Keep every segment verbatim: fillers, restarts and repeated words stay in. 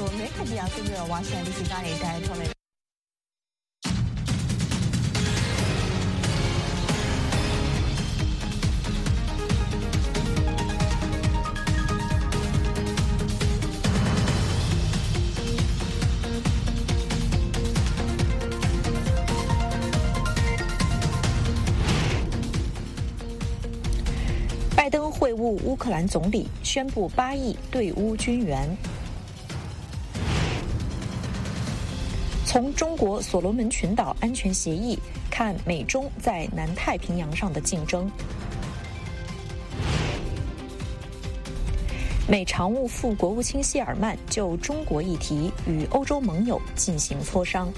每個日都有話上啲時間嚟帶同你。拜登会晤乌克兰总理，宣布八亿对乌军援。从中国所罗门群岛安全协议看美中在南太平洋上的竞争。美常务副国务卿谢尔曼就中国议题与欧洲盟友进行磋商。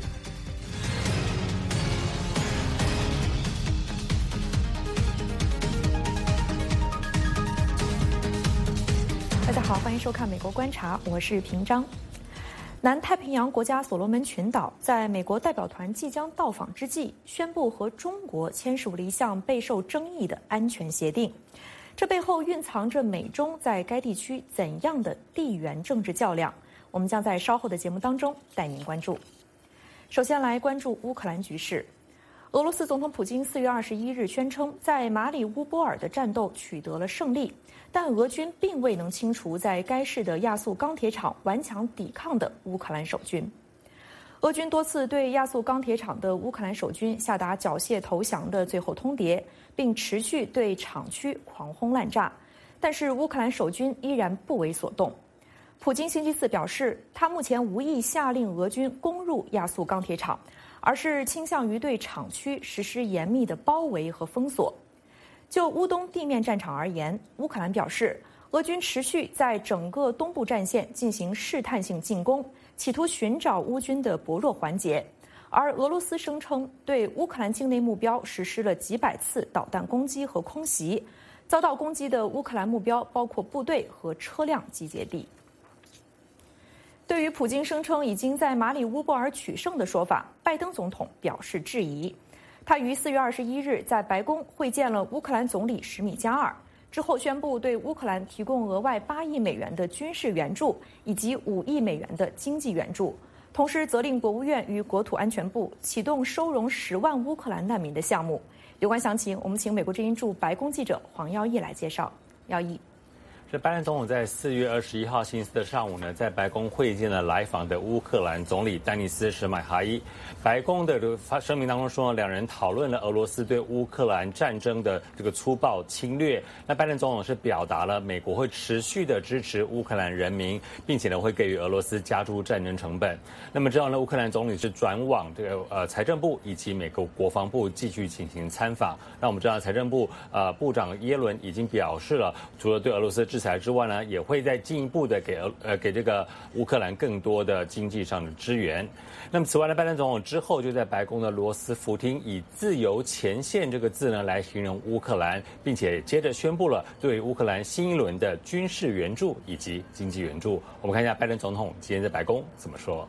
大家好，欢迎收看《美国观察》，我是平章。南太平洋国家所罗门群岛在美国代表团即将到访之际，宣布和中国签署了一项备受争议的安全协定。这背后蕴藏着美中在该地区怎样的地缘政治较量？我们将在稍后的节目当中带您关注。首先来关注乌克兰局势。俄罗斯总统普京四月二十一日宣称，在马里乌波尔的战斗取得了胜利，但俄军并未能清除在该市的亚速钢铁厂顽强抵抗的乌克兰守军。俄军多次对亚速钢铁厂的乌克兰守军下达缴械投降的最后通牒，并持续对厂区狂轰滥炸，但是乌克兰守军依然不为所动。普京星期四表示，他目前无意下令俄军攻入亚速钢铁厂，而是倾向于对厂区实施严密的包围和封锁。就乌东地面战场而言，乌克兰表示，俄军持续在整个东部战线进行试探性进攻，企图寻找乌军的薄弱环节。而俄罗斯声称对乌克兰境内目标实施了几百次导弹攻击和空袭，遭到攻击的乌克兰目标包括部队和车辆集结地。对于普京声称已经在马里乌波尔取胜的说法，拜登总统表示质疑。他于四月二十一日在白宫会见了乌克兰总理史米加尔，之后宣布对乌克兰提供额外八亿美元的军事援助以及五亿美元的经济援助，同时责令国务院与国土安全部启动收容十万乌克兰难民的项目。有关详情，我们请美国之音驻白宫记者黄耀义来介绍。耀义。 这拜登总统在四月二十一号星期四的上午呢，在白宫会见了来访的乌克兰总理丹尼斯·史买哈伊。白宫的发声明当中说，两人讨论了俄罗斯对乌克兰战争的这个粗暴侵略。那拜登总统是表达了美国会持续的支持乌克兰人民，并且呢会给予俄罗斯加注战争成本。那么之后呢，乌克兰总理是转往这个呃财政部以及美国国防部继续进行参访。那我们知道财政部呃部长耶伦已经表示了，除了对俄罗斯制裁之外呢，也会再进一步的给呃给这个乌克兰更多的经济上的支援。那么此外呢，拜登总统之后就在白宫的罗斯福厅以自由前线这个字呢来形容乌克兰，并且接着宣布了对乌克兰新一轮的军事援助以及经济援助。我们看一下拜登总统今天在白宫怎么说。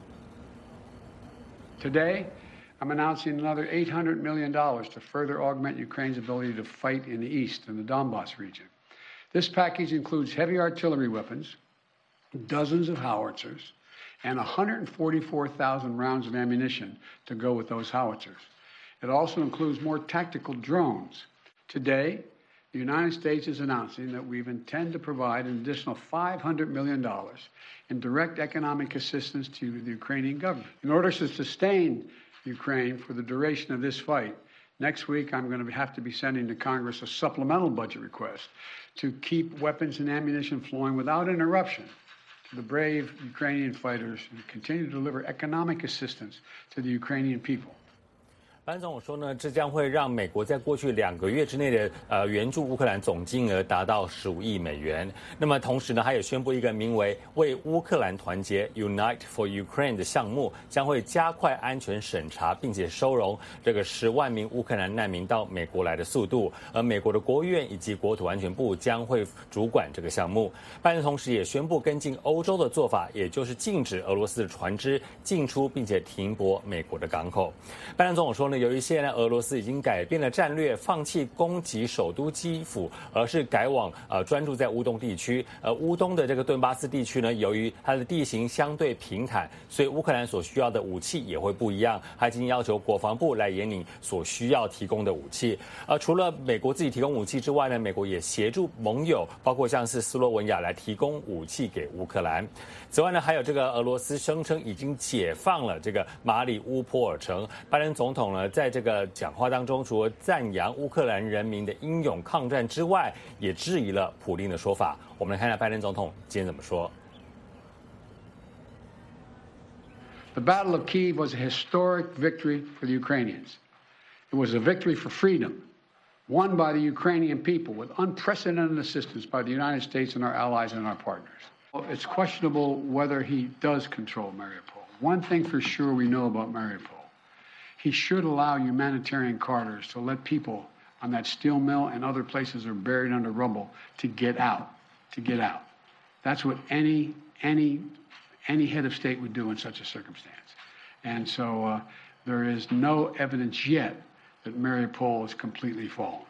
Today, I'm announcing another eight hundred million dollars to further augment Ukraine's ability to fight in the east in the Donbas region. This package includes heavy artillery weapons, dozens of howitzers, and one hundred forty-four thousand rounds of ammunition to go with those howitzers. It also includes more tactical drones. Today, the United States is announcing that we intend to provide an additional five hundred million dollars in direct economic assistance to the Ukrainian government. In order to sustain Ukraine for the duration of this fight, next week I'm going to have to be sending to Congress a supplemental budget request to keep weapons and ammunition flowing without interruption to the brave Ukrainian fighters and continue to deliver economic assistance to the Ukrainian people. 拜登总统说呢，这将会让美国在过去两个月之内的呃援助乌克兰总金额达到十五亿美元。那么同时呢，他也宣布一个名为“为乌克兰团结 Unite for Ukraine” 的项目，将会加快安全审查，并且收容这个十万名乌克兰难民到美国来的速度。而美国的国务院以及国土安全部将会主管这个项目。拜登同时也宣布跟进欧洲的做法，也就是禁止俄罗斯的船只进出，并且停泊美国的港口。拜登总统说呢。 呢，由于现在俄罗斯已经改变了战略，放弃攻击首都基辅，而是改往呃专注在乌东地区。呃，乌东的这个顿巴斯地区呢，由于它的地形相对平坦，所以乌克兰所需要的武器也会不一样。他已经要求国防部来研拟所需要提供的武器。呃，除了美国自己提供武器之外呢，美国也协助盟友，包括像是斯洛文亚来提供武器给乌克兰。此外呢，还有这个俄罗斯声称已经解放了这个马里乌波尔城。拜登总统呢，在这个讲话当中，除了赞扬乌克兰人民的英勇抗战之外，也质疑了普丁的说法。我们来看一下拜登总统今天怎么说。 The Battle of Kyiv was a historic victory for the Ukrainians. It was a victory for freedom, won by the Ukrainian people with unprecedented assistance by the United States and our allies and our partners. It's questionable whether he does control Mariupol. One thing for sure we know about Mariupol. He should allow humanitarian corridors to let people on that steel mill and other places that are buried under rubble to get out, to get out. That's what any, any, any head of state would do in such a circumstance. And so uh, there is no evidence yet that Mariupol is completely fallen.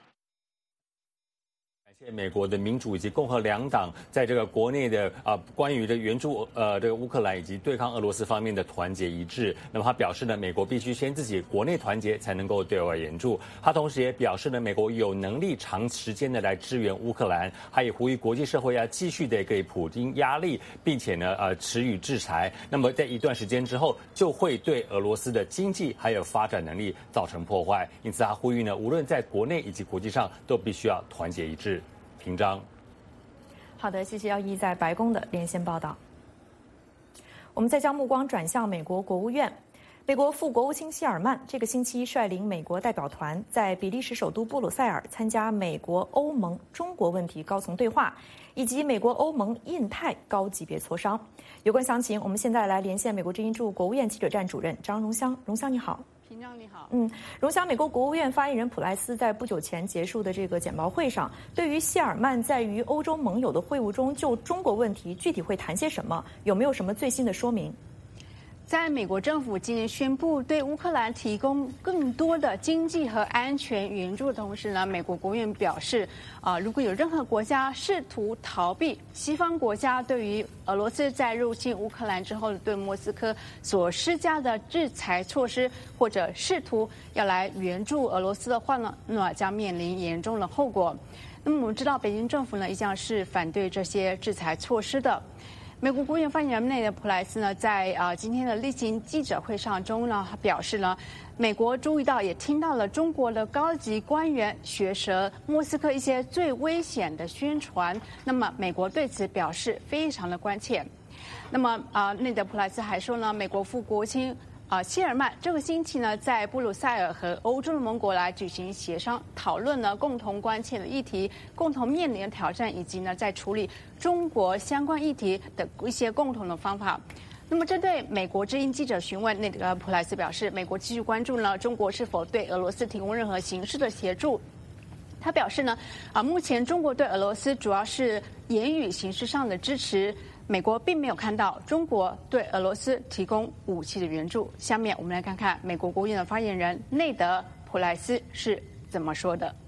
感谢美国的民主以及共和两党在这个国内的啊、呃、关于这援助呃这个乌克兰以及对抗俄罗斯方面的团结一致。那么他表示呢，美国必须先自己国内团结，才能够对外援助。他同时也表示呢，美国有能力长时间的来支援乌克兰。他也呼吁国际社会要继续的给普丁压力，并且呢呃持予制裁。那么在一段时间之后，就会对俄罗斯的经济还有发展能力造成破坏。因此他呼吁呢，无论在国内以及国际上，都必须要团结一致。平章， 好的，谢谢耀一在白宫的连线报道。我们再将目光转向美国国务院，美国副国务卿希尔曼这个星期率领美国代表团在比利时首都布鲁塞尔参加美国、欧盟、中国问题高层对话，以及美国、欧盟、印太高级别磋商。有关详情，我们现在来连线美国之音驻国务院记者站主任张荣香。荣香你好。 平章你好， 嗯，荣香，美国国务院发言人普莱斯在不久前结束的这个简报会上，对于希尔曼在与欧洲盟友的会晤中就中国问题具体会谈些什么，有没有什么最新的说明？ 在美国政府今年宣布对乌克兰提供更多的经济和安全援助的同时呢，美国国务院表示，啊、呃，如果有任何国家试图逃避西方国家对于俄罗斯在入侵乌克兰之后对莫斯科所施加的制裁措施，或者试图要来援助俄罗斯的话呢，那将面临严重的后果。那么我们知道，北京政府呢一向是反对这些制裁措施的。美国国务院发言人内的普莱斯呢，在啊、呃、今天的例行记者会上中呢，表示呢，美国注意到也听到了中国的高级官员学舌莫斯科一些最危险的宣传，那么美国对此表示非常的关切。那么啊、呃，内德普莱斯还说呢，美国副国务卿啊，希尔曼这个星期呢，在布鲁塞尔和欧洲的盟国来举行协商，讨论呢共同关切的议题、共同面临的挑战，以及呢在处理中国相关议题的一些共同的方法。那么，针对美国之音记者询问，那个普莱斯表示，美国继续关注呢中国是否对俄罗斯提供任何形式的协助。他表示呢，啊，目前中国对俄罗斯主要是言语形式上的支持。美国并没有看到中国对俄罗斯提供武器的援助。下面我们来看看美国国务院的发言人内德·普莱斯是怎么说的。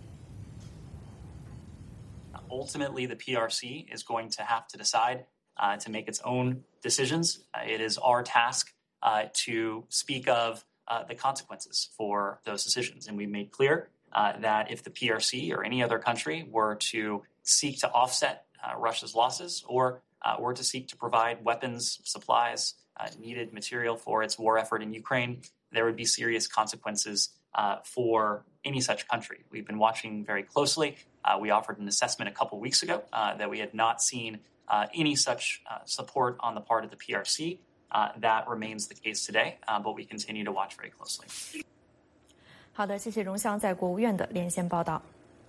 Ultimately, the P R C is going to have to decide uh, to make its own decisions. Uh, it is our task uh, to speak of uh, the consequences for those decisions. And we made clear uh, that if the P R C or any other country were to seek to offset uh, Russia's losses or Uh, or to seek to provide weapons, supplies, uh, needed material for its war effort in Ukraine, there would be serious consequences uh, for any such country. We've been watching very closely. Uh, we offered an assessment a couple weeks ago uh, that we had not seen uh, any such uh, support on the part of the P R C. Uh, that remains the case today, uh, but we continue to watch very closely. 好的，谢谢荣香在国务院的连线报道。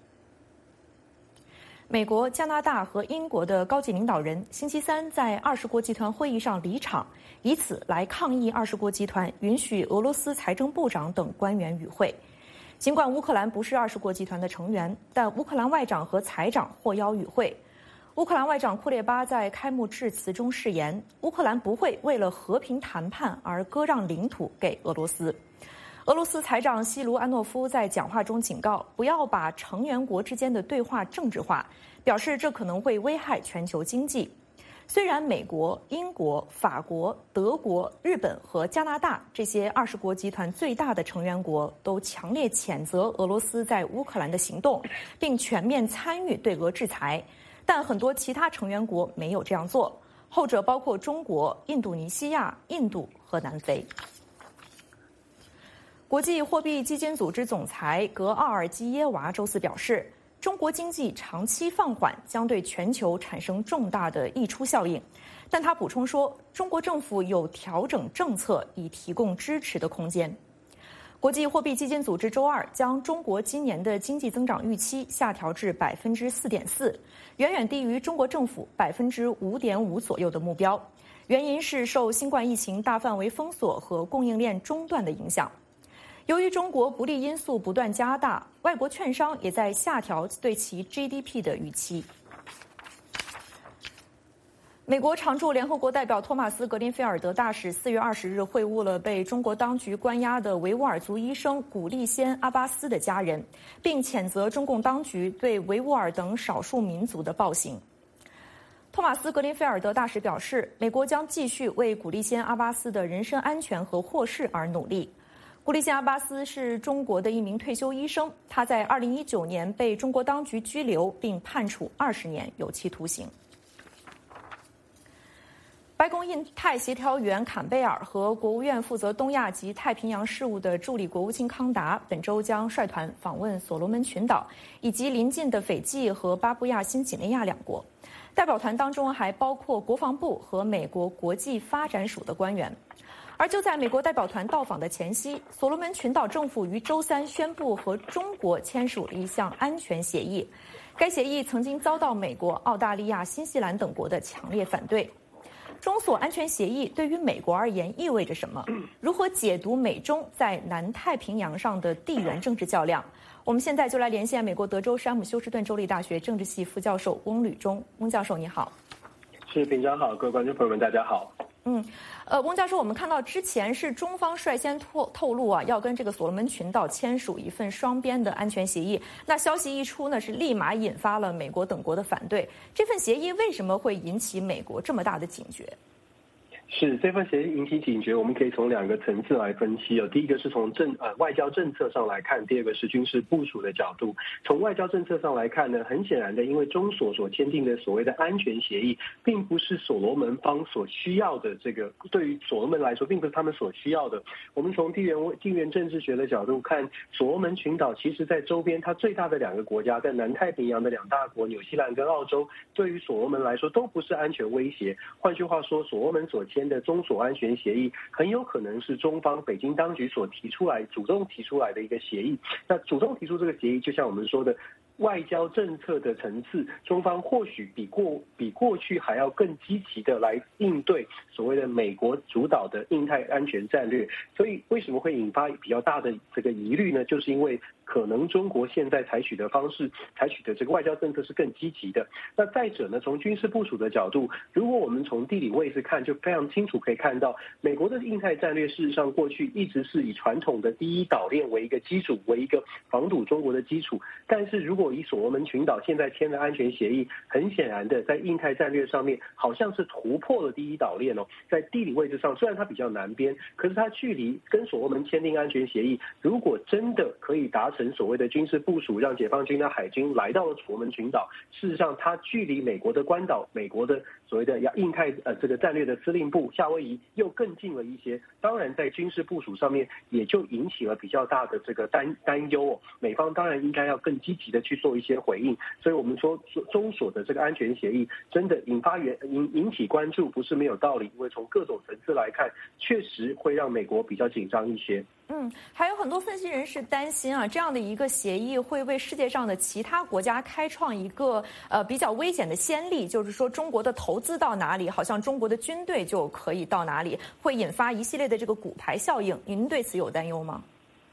美国、加拿大和英国的高级领导人星期三在二十国集团会议上离场，以此来抗议二十国集团允许俄罗斯财政部长等官员与会。尽管乌克兰不是二十国集团的成员，但乌克兰外长和财长获邀与会。乌克兰外长库列巴在开幕致辞中誓言，乌克兰不会为了和平谈判而割让领土给俄罗斯。 俄罗斯财长西卢安诺夫在讲话中警告，不要把成员国之间的对话政治化，表示这可能会危害全球经济。虽然美国、英国、法国、德国、日本和加拿大这些二十国集团最大的成员国都强烈谴责俄罗斯在乌克兰的行动，并全面参与对俄制裁，但很多其他成员国没有这样做，后者包括中国、印度尼西亚、印度和南非。国际货币基金组织总裁格奥尔基耶娃周四表示，中国经济长期放缓将对全球产生重大的溢出效应，但他补充说，中国政府有调整政策以提供支持的空间。国际货币基金组织周二将中国今年的经济增长预期下调至百分之四点四，远远低于中国政府百分之五点五左右的目标。原因是受新冠疫情大范围封锁和供应链中断的影响。由于中国不利因素不断加大，外国券商也在下调对其 G D P 的预期。美国常驻联合国代表托马斯·格林菲尔德大使四月二十日会晤了被中国当局关押的维吾尔族医生古利仙·阿巴斯的家人，并谴责中共当局对维吾尔等少数民族的暴行。托马斯·格林菲尔德大使表示，美国将继续为古利仙·阿巴斯的人身安全和获释而努力。古利仙·阿巴斯是中国的一名退休医生，他在二零一九年被中国当局拘留并判处二十年有期徒刑。白宫印太协调员坎贝尔和国务院负责东亚及太平洋事务的助理国务卿康达本周将率团访问所罗门群岛以及邻近的斐济和巴布亚新几内亚两国。代表团当中还包括国防部和美国国际发展署的官员。而就在美国代表团到访的前夕，所罗门群岛政府于周三宣布和中国签署了一项安全协议。该协议曾经遭到美国、澳大利亚、新西兰等国的强烈反对。中所安全协议对于美国而言意味着什么？如何解读美中在南太平洋上的地缘政治较量？我们现在就来连线美国德州山姆休斯顿州立大学政治系副教授翁履中。翁教授你好。 是，平常好，各位观众朋友们大家好。 嗯，呃，翁教授，我们看到之前是中方率先透透露啊，要跟这个所罗门群岛签署一份双边的安全协议。那消息一出呢，是立马引发了美国等国的反对。这份协议为什么会引起美国这么大的警觉？ 是这份协议引起警觉，我们可以从两个层次来分析哦。第一个是从政呃外交政策上来看，第二个是军事部署的角度。从外交政策上来看呢，很显然的，因为中所所签订的所谓的安全协议，并不是所罗门方所需要的，这个对于所罗门来说，并不是他们所需要的。我们从地缘地缘政治学的角度看，所罗门群岛其实在周边，它最大的两个国家，在南太平洋的两大国纽西兰跟澳洲，对于所罗门来说都不是安全威胁。换句话说，所罗门所签的中所安全协议很有可能是中方北京当局所提出来主动提出来的一个协议。那主动提出这个协议，就像我们说的外交政策的层次，中方或许比过比过去还要更积极的来应对所谓的美国主导的印太安全战略。所以为什么会引发比较大的这个疑虑呢？就是因为可能中国现在采取的方式，采取的这个外交政策是更积极的。那再者呢，从军事部署的角度，如果我们从地理位置看，就非常清楚可以看到，美国的印太战略事实上过去一直是以传统的第一岛链为一个基础，为一个防堵中国的基础。但是如果以所罗门群岛现在签的安全协议，很显然的在印太战略上面好像是突破了第一岛链哦。在地理位置上，虽然它比较南边，可是它距离跟所罗门签订安全协议，如果真的可以达成所谓的军事部署，让解放军的海军来到了所罗门群岛，事实上它距离美国的关岛、美国的所谓的印太呃这个战略的司令部夏威夷又更近了一些。当然在军事部署上面也就引起了比较大的这个担担忧哦。美方当然应该要更积极的去做一些回应。所以我们说中所的这个安全协议真的引发引引起关注不是没有道理，因为从各种层次来看，确实会让美国比较紧张一些。 嗯，还有很多分析人士担心啊，这样的一个协议会为世界上的其他国家开创一个呃比较危险的先例，就是说中国的投资到哪里，好像中国的军队就可以到哪里，会引发一系列的这个骨牌效应。您对此有担忧吗？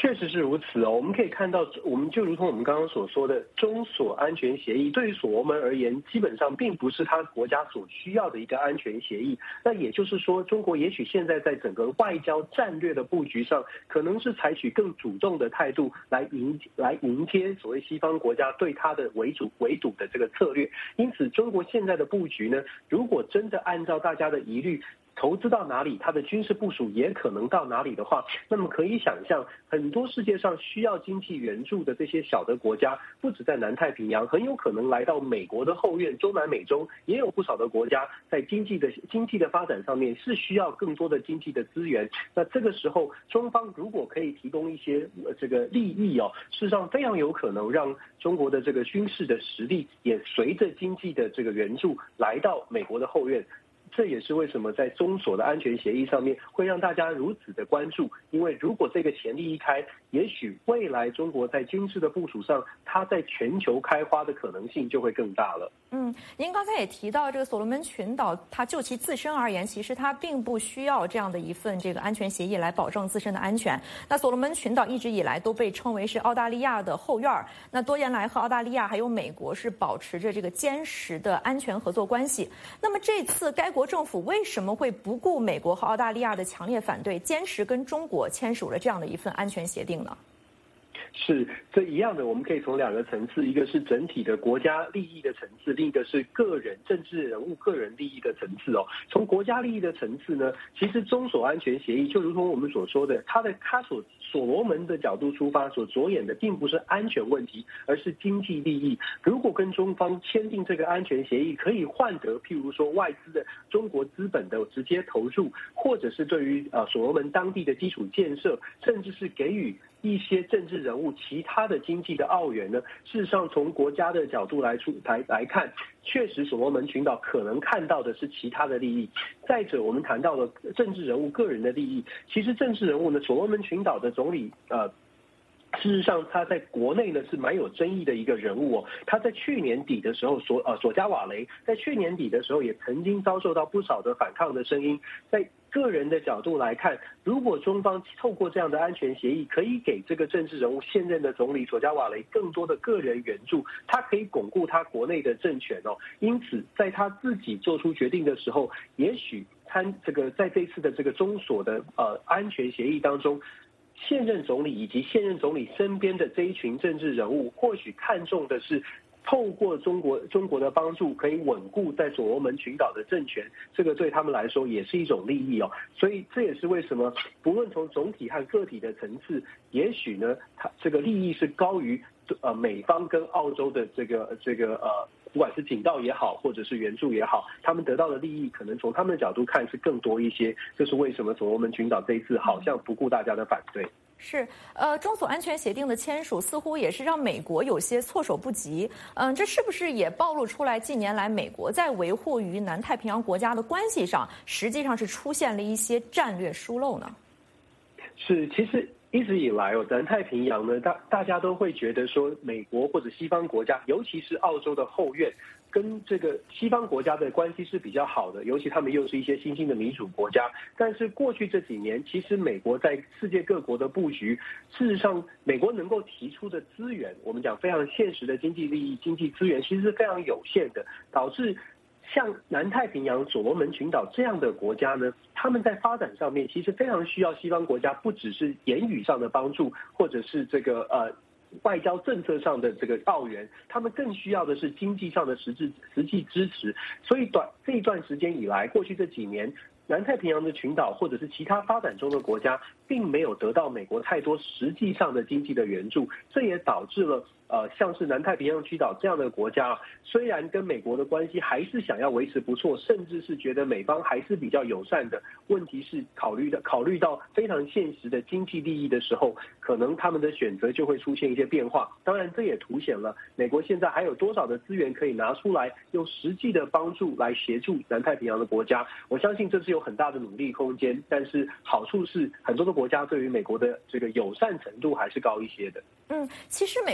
确实是如此哦，我们可以看到，我们就如同我们刚刚所说的中所安全协议，对于所罗门而言，基本上并不是他国家所需要的一个安全协议。那也就是说，中国也许现在在整个外交战略的布局上，可能是采取更主动的态度来迎来迎接所谓西方国家对他的围堵围堵的这个策略。因此，中国现在的布局呢，如果真的按照大家的疑虑，投资到哪里，它的军事部署也可能到哪里的话，那么可以想象，很多世界上需要经济援助的这些小的国家，不止在南太平洋，很有可能来到美国的后院，中南美洲也有不少的国家在经济的经济的发展上面是需要更多的经济的资源。那这个时候，中方如果可以提供一些呃这个利益哦，事实上非常有可能让中国的这个军事的实力也随着经济的这个援助来到美国的后院。这也是为什么在中所的安全协议上面会让大家如此的关注，因为如果这个前例一开，也许未来中国在军事的部署上，它在全球开花的可能性就会更大了。 嗯，您刚才也提到这个所罗门群岛，它就其自身而言，其实它并不需要这样的一份这个安全协议来保证自身的安全。那所罗门群岛一直以来都被称为是澳大利亚的后院儿，那多年来和澳大利亚还有美国是保持着这个坚实的安全合作关系。那么这次该国政府为什么会不顾美国和澳大利亚的强烈反对，坚持跟中国签署了这样的一份安全协定呢？ 是这一样的，我们可以从两个层次，一个是整体的国家利益的层次，另一个是个人政治人物个人利益的层次哦。从国家利益的层次呢，其实中所安全协议就如同我们所说的，它的它所所罗门的角度出发，所着眼的并不是安全问题，而是经济利益。如果跟中方签订这个安全协议，可以换得譬如说外资的中国资本的直接投入，或者是对于呃所罗门当地的基础建设，甚至是给予一些政治人物其他的经济的澳元呢，事实上从国家的角度来出来来看，确实所罗门群岛可能看到的是其他的利益。再者，我们谈到了政治人物个人的利益，其实政治人物呢，所罗门群岛的总理呃。事实上，他在国内呢是蛮有争议的一个人物哦。他在去年底的时候，索呃索加瓦雷在去年底的时候也曾经遭受到不少的反抗的声音。在个人的角度来看，如果中方透过这样的安全协议，可以给这个政治人物现任的总理索加瓦雷更多的个人援助，他可以巩固他国内的政权哦。因此，在他自己做出决定的时候，也许参这个在这次的这个中所的呃安全协议当中。现任总理以及现任总理身边的这一群政治人物，或许看重的是透过中国中国的帮助，可以稳固在所罗门群岛的政权，这个对他们来说也是一种利益哦。所以这也是为什么，不论从总体和个体的层次，也许呢，它这个利益是高于呃美方跟澳洲的这个这个呃。不管是警告也好，或者是援助也好，他们得到的利益可能从他们的角度看是更多一些。这是为什么所罗门群岛这一次好像不顾大家的反对。 是，呃，中所安全协定的签署似乎也是让美国有些措手不及。嗯，这是不是也暴露出来近年来美国在维护与南太平洋国家的关系上，实际上是出现了一些战略疏漏呢？ 是，其实。一直以来哦，南太平洋呢，大大家都会觉得说，美国或者西方国家，尤其是澳洲的后院，跟这个西方国家的关系是比较好的，尤其他们又是一些新兴的民主国家。但是过去这几年，其实美国在世界各国的布局，事实上，美国能够提出的资源，我们讲非常现实的经济利益、经济资源，其实是非常有限的，导致。像南太平洋所罗门群岛这样的国家呢，他们在发展上面其实非常需要西方国家，不只是言语上的帮助，或者是这个呃外交政策上的这个澳元，他们更需要的是经济上的实质实际支持。所以短这一段时间以来，过去这几年。南太平洋的群岛或者是其他发展中的国家，并没有得到美国太多实际上的经济的援助，这也导致了呃像是南太平洋群岛这样的国家，虽然跟美国的关系还是想要维持不错，甚至是觉得美方还是比较友善的，问题是考虑的考虑到非常现实的经济利益的时候，可能他们的选择就会出现一些变化。当然，这也凸显了美国现在还有多少的资源可以拿出来，用实际的帮助来协助南太平洋的国家。我相信这是有很大的努力空间，但是好处是很多的国家对于美国的这个友善程度还是高一些的。 嗯，其实美国政府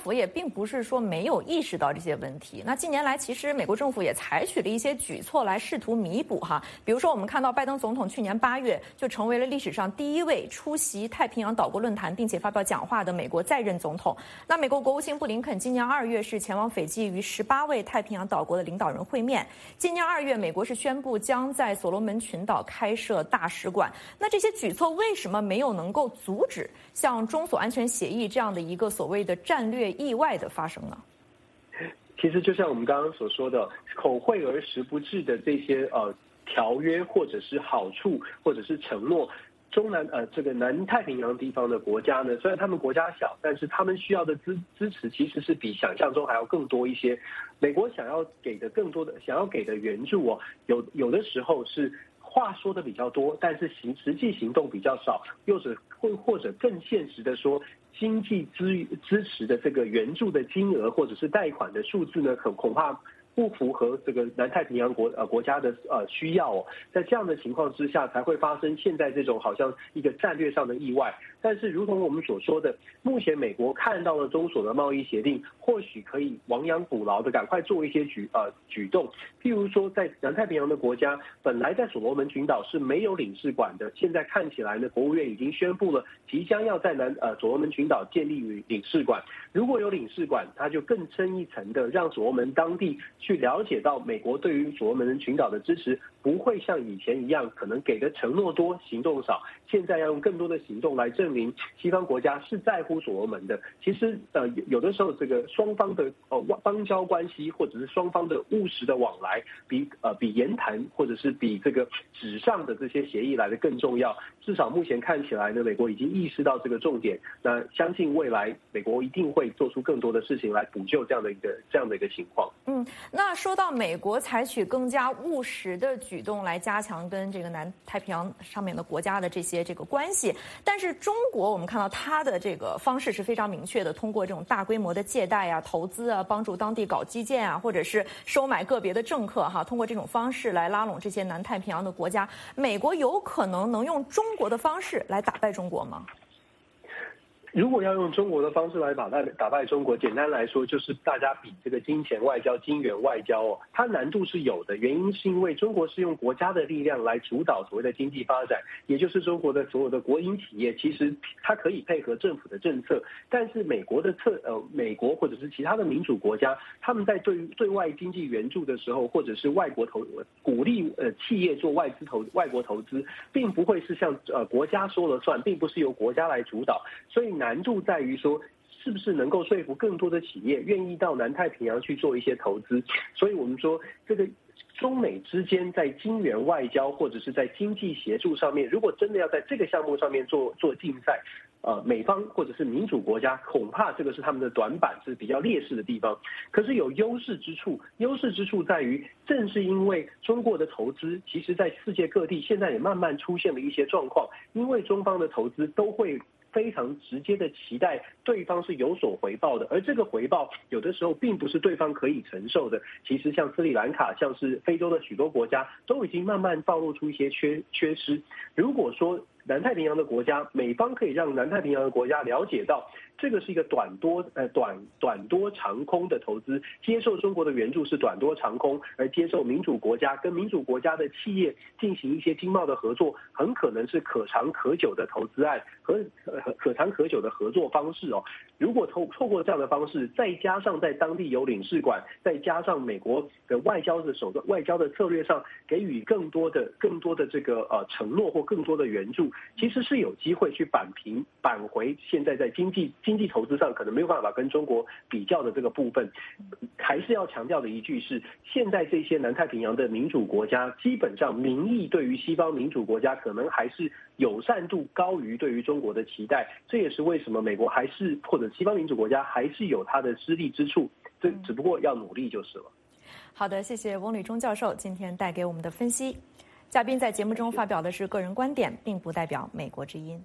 府也并不是说没有意识到这些问题。那近年来，其实美国政府也采取了一些举措来试图弥补哈。比如说，我们看到拜登总统去年八月就成为了历史上第一位出席太平洋岛国论坛并且发表讲话的美国在任总统。那美国国务卿布林肯今年二月是前往斐济与十八位太平洋岛国的领导人会面。今年二月，美国是宣布将在所罗门群岛开设大使馆。那这些举措为什么没有能够阻止像中所安全协议这样的一个所谓的战略意外的发生呢？ 其实就像我们刚刚所说的，口惠而实不至的这些呃条约或者是好处或者是承诺，中南呃这个南太平洋地方的国家呢，虽然他们国家小，但是他们需要的支支持其实是比想象中还要更多一些。美国想要给的更多的想要给的援助哦，有有的时候是话说的比较多，但是行实际行动比较少，又者或或者更现实的说，经济支支持的这个援助的金额或者是贷款的数字呢，恐恐怕不符合这个南太平洋国呃国家的呃需要哦。在这样的情况之下，才会发生现在这种好像一个战略上的意外。但是如同我们所说的，目前美国看到了中所的贸易协定，或许可以亡羊补牢的赶快做一些举呃举动。譬如说，在南太平洋的国家，本来在所罗门群岛是没有领事馆的，现在看起来呢，国务院已经宣布了，即将要在南呃所罗门群岛建立领事馆。如果有领事馆，它就更深一层的让所罗门当地去了解到美国对于所罗门群岛的支持，不会像以前一样，可能给的承诺多，行动少。现在要用更多的行动来证明西方国家是在乎所罗门的。其实呃有的时候这个双方的呃邦交关系，或者是双方的务实的往来，比呃比言谈或者是比这个纸上的这些协议来的更重要。至少目前看起来呢，美国已经意识到这个重点。那相信未来美国一定会做出更多的事情来补救这样的一个这样的一个情况。 嗯，那说到美国采取更加务实的举动来加强跟这个南太平洋上面的国家的这些这个关系，但是中国我们看到它的这个方式是非常明确的，通过这种大规模的借贷啊、投资啊，帮助当地搞基建啊，或者是收买个别的政客哈，通过这种方式来拉拢这些南太平洋的国家。美国有可能能用中国的方式来打败中国吗？ 如果要用中国的方式来打败打败中国，简单来说就是大家比这个金钱外交、金元外交哦，它难度是有的。原因是因为中国是用国家的力量来主导所谓的经济发展，也就是中国的所有的国营企业，其实它可以配合政府的政策，但是美国的策呃美国或者是其他的民主国家，他们在对对外经济援助的时候，或者是外国投鼓励呃企业做外资投外国投资，并不会是像呃国家说了算，并不是由国家来主导，所以难度在于说，是不是能够说服更多的企业愿意到南太平洋去做一些投资？所以我们说，这个中美之间在金元外交或者是在经济协助上面，如果真的要在这个项目上面做做竞赛，呃，美方或者是民主国家，恐怕这个是他们的短板，是比较劣势的地方。可是有优势之处，优势之处在于，正是因为中国的投资，其实在世界各地现在也慢慢出现了一些状况，因为中方的投资都会非常直接的期待对方是有所回报的，而这个回报有的时候并不是对方可以承受的。其实像斯里兰卡，像是非洲的许多国家，都已经慢慢暴露出一些缺缺失。如果说南太平洋的国家，美方可以让南太平洋的国家了解到，这个是一个短多呃短短多长空的投资，接受中国的援助是短多长空，而接受民主国家跟民主国家的企业进行一些经贸的合作，很可能是可长可久的投资案和可可长可久的合作方式哦。如果透透过这样的方式，再加上在当地有领事馆，再加上美国的外交的手段、外交的策略上给予更多的、更多的这个呃承诺或更多的援助，其实是有机会去扳平、扳回现在在经济经济投资上可能没有办法跟中国比较的这个部分。还是要强调的一句是，现在这些南太平洋的民主国家，基本上民意对于西方民主国家可能还是友善度高于对于中国的期待。这也是为什么美国还是或者西方民主国家还是有它的失利之处，这只不过要努力就是了。 好的，谢谢翁履中教授今天带给我们的分析。嘉宾在节目中发表的是个人观点，并不代表美国之音。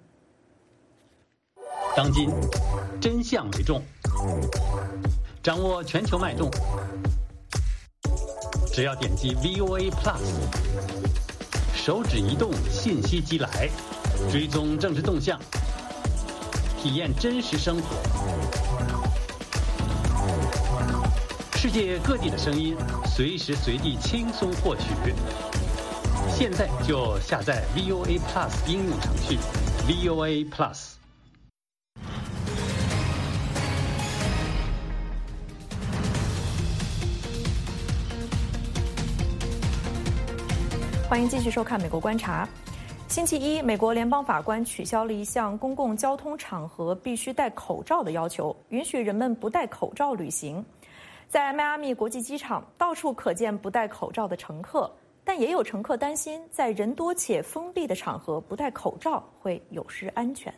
当今真相为重，掌握全球脉动，只要点击 V O A Plus， 手指移动，信息即来，追踪政治动向，体验真实生活。 世界各地的声音，随时随地轻松获取。现在就下载 V O A Plus 应用程序 V O A Plus。 欢迎继续收看《美国观察》。星期一，美国联邦法官取消了一项公共交通场合必须戴口罩的要求，允许人们不戴口罩旅行。在迈阿密国际机场，到处可见不戴口罩的乘客，但也有乘客担心，在人多且封闭的场合不戴口罩会有失安全。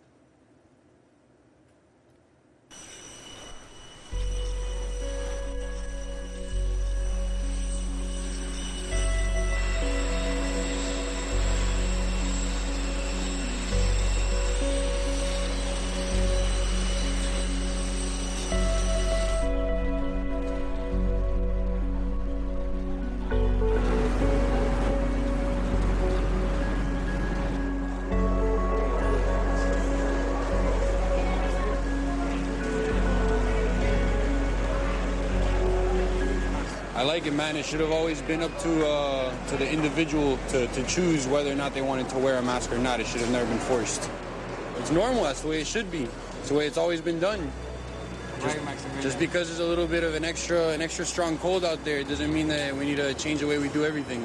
I like it, man. It should have always been up to uh, to the individual to, to choose whether or not they wanted to wear a mask or not. It should have never been forced. It's normal. That's the way it should be. It's the way it's always been done. Just, just because there's a little bit of an extra an extra strong cold out there, it doesn't mean that we need to change the way we do everything.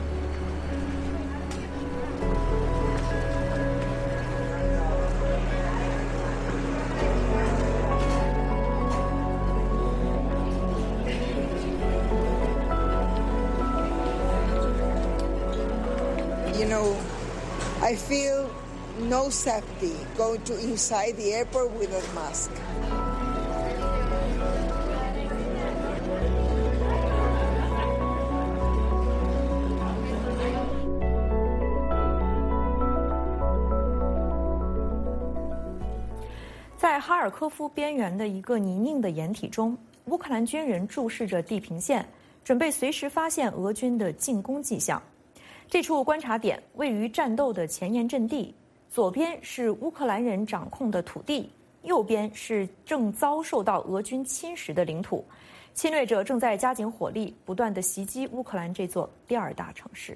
You know, I feel no safety going to inside the airport with a mask. 在哈尔科夫边缘的一个泥泞的掩体中，乌克兰军人注视着地平线，准备随时发现俄军的进攻迹象。这处观察点位于战斗的前沿阵地，左边是乌克兰人掌控的土地，右边是正遭受到俄军侵蚀的领土。侵略者正在加紧火力，不断地袭击乌克兰这座第二大城市。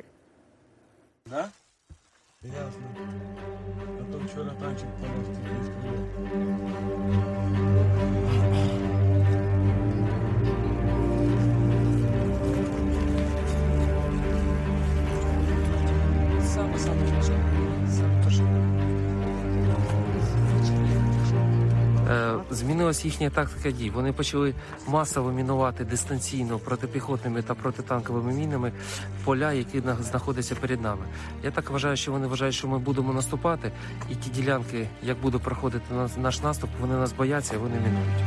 Змінилася їхня тактика дій. Вони почали масово мінувати дистанційно протипіхотними та протитанковими мінами поля, які знаходяться перед нами. Я так вважаю, що вони вважають, що ми будемо наступати, і ті ділянки, як буде проходити наш наступ, вони нас бояться і вони мінують.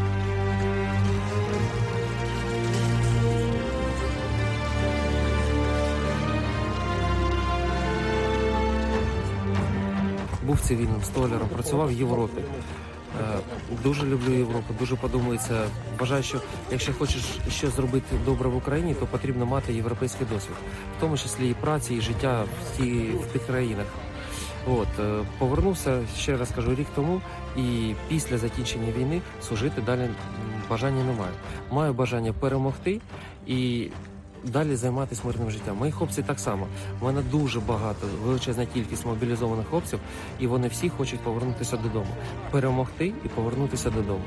Був цивільним столяром, працював в Європі. Дуже люблю Європу, дуже подобається. Вважаю, що якщо хочеш щось зробити добре в Україні, то потрібно мати європейський досвід, в тому числі і праці, і життя в, ті, в тих країнах. От, повернувся, ще раз кажу, рік тому, і після закінчення війни служити далі бажання немає. Маю бажання перемогти і далі займатися мирним життям. Мої хлопці так само. У мене дуже багато, величезна кількість мобілізованих хлопців, і вони всі хочуть повернутися додому. Перемогти і повернутися додому.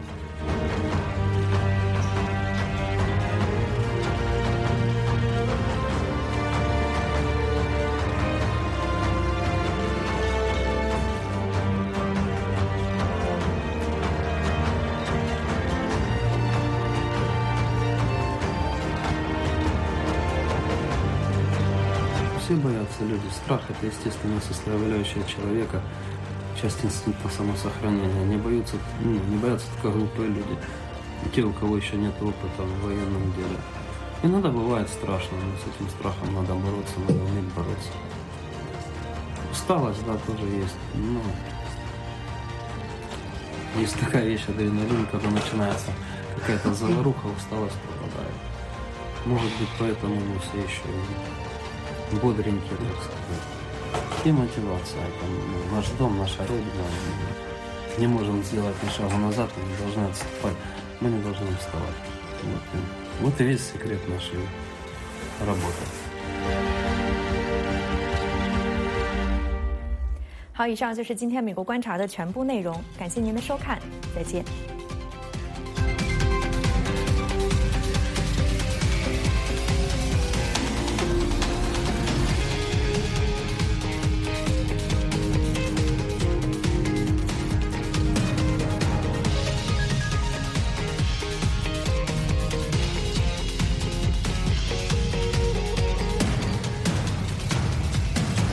Все боятся люди. Страх – это естественная составляющая человека, часть инстинкта самосохранения. Не боятся, ну, не боятся только глупые люди. И те, у кого еще нет опыта в военном деле. Иногда бывает страшно, но с этим страхом надо бороться, надо уметь бороться. Усталость, да, тоже есть. Но есть такая вещь, адреналин, когда начинается какая-то заваруха, усталость пропадает. Может быть, поэтому мы все еще бодренькие, так сказать. И мотивация. Там, наш дом, наша родина. Не можем сделать ни шагу назад, мы не должны отступать. Мы не должны вставать. Вот, вот и весь секрет нашей работы. 好，以上就是今天美国观察的全部内容，感谢您的收看，再见。